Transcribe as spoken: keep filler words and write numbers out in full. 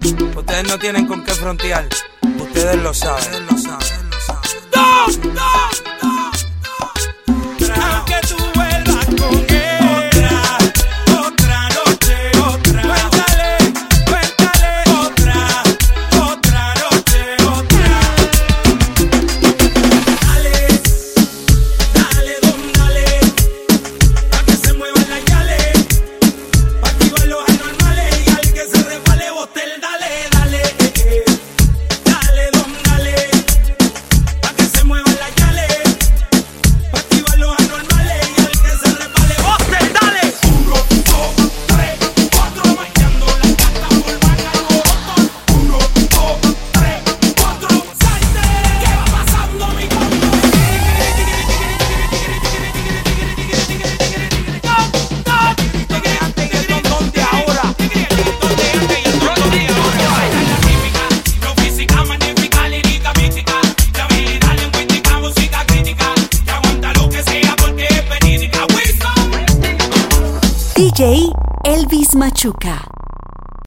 Ustedes no tienen con qué frontear. Ustedes lo saben. Ustedes lo saben. Dos, dos, dos, dos. Aunque tú vuelvas con él. Otra, otra noche, otra. Cuéntale, cuéntale. Otra, otra noche, otra. Dale, dale, don, dale. Pa' que se muevan las yales. Pa' activar los anormales. Y al que se resbale, bote el dale, dale. Dale, don, dale. Pa' que se muevan las yales. Pa' activar los anormales. Y al que se resbale, bote el dale. Uno, dos, tres, cuatro. Bailando la gata por Bacaloroto. Uno, dos, tres, cuatro. Salte. ¿Qué va pasando, mi combo? Donde antes y el don de ahora. Donde antes y el don de ahora. La típica, no física, magnífica, lírica, mística. De habilidad lingüística, música crítica. Que aguanta lo que sea porque es verídica. Wilson. D J Elvis Machuca.